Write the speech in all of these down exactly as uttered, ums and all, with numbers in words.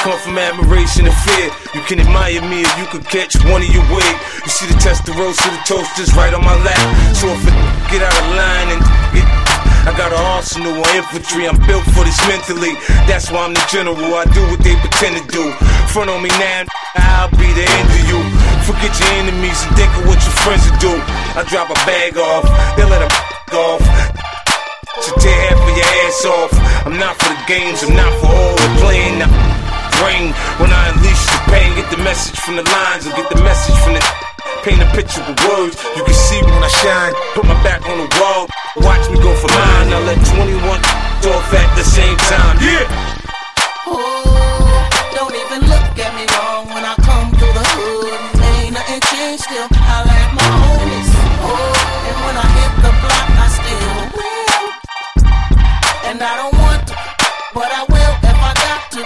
come from admiration and fear. You can admire me or you can catch one of your wig. You see the Testarossa, the toasters right on my lap. So if it get out of line and get, I got an arsenal of infantry, I'm built for this mentally. That's why I'm the general, I do what they pretend to do. Front on me now, I'll be the end of you. Forget your enemies and think of what your friends will do. I drop a bag off, they let a off. So tear half of your ass off. I'm not for the games, I'm not for all the playing. Now brain when I unleash the pain. Get the message from the lines or get the message from the paint a picture with words. You can see me when I shine. Put my back on the wall. Watch me go for mine. I let twenty-one off at the same time. Yeah. Oh, don't even look at me wrong when I come through the hood. Ain't nothing changed still. I like my homies. Oh, and when I hit the block, I still will. And I don't want to, but I will if I got to.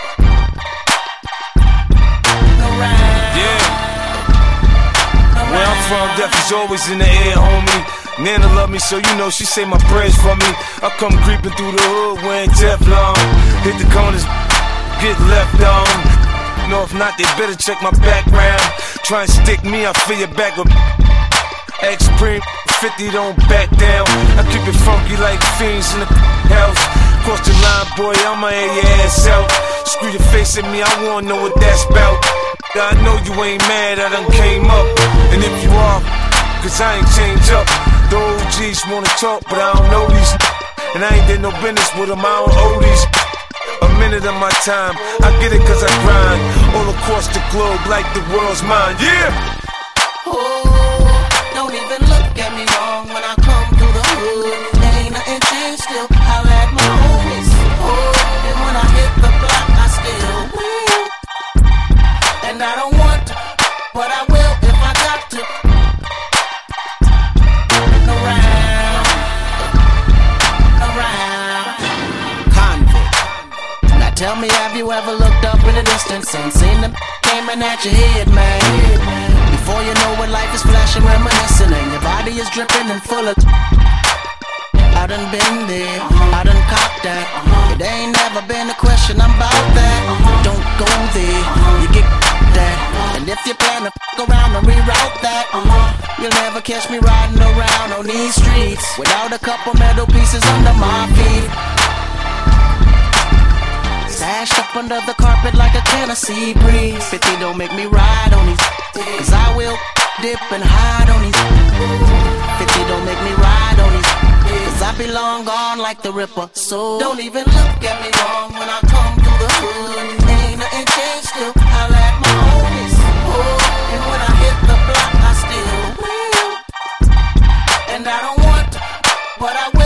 Yeah. Where I'm from, death is always in the air, homie. Nana love me, so you know she say my prayers for me. I come creeping through the hood wearing Teflon. Hit the corners, get left on. No, if not, they better check my background. Try and stick me, I fill your back with X-Preme. fifty don't back down. I keep it funky like fiends in the house. Cross the line, boy, I'ma air your ass out. Screw your face at me, I wanna know what that's about. I know you ain't mad, I done came up. And if you are, cause I ain't changed up. The O Gs wanna talk, but I don't know these. And I ain't did no business with them, I don't owe these. A minute of my time, I get it cause I grind. All across the globe like the world's mine, yeah! Oh, don't even look at me wrong when I come through the hood. Ain't nothing changed still, I like my homies. Oh, and when I hit the block, I still will. And I don't want to, but I will if I got to. Around, around. Convict. Now tell me, have you ever looked up in the distance and seen them aiming at your head, man? Before you know it, life is flashing, reminiscing, and your body is dripping and full of. I done been there, I done copped that. It ain't never been a question, I'm about that. Don't go there, you get that. And if you plan to f*** around and reroute that, you'll never catch me riding around on these streets without a couple metal pieces under my feet. Stashed up under the carpet like a Tennessee breeze. fifty don't make me ride on these, cause I will dip and hide on these. fifty don't make me ride on these, cause I be long gone like the Ripper. So don't even look at me wrong when I come through the hood. Ain't nothing changed still, I like my homies. Oh, and when I hit the block, I still will. And I don't want to, but I will.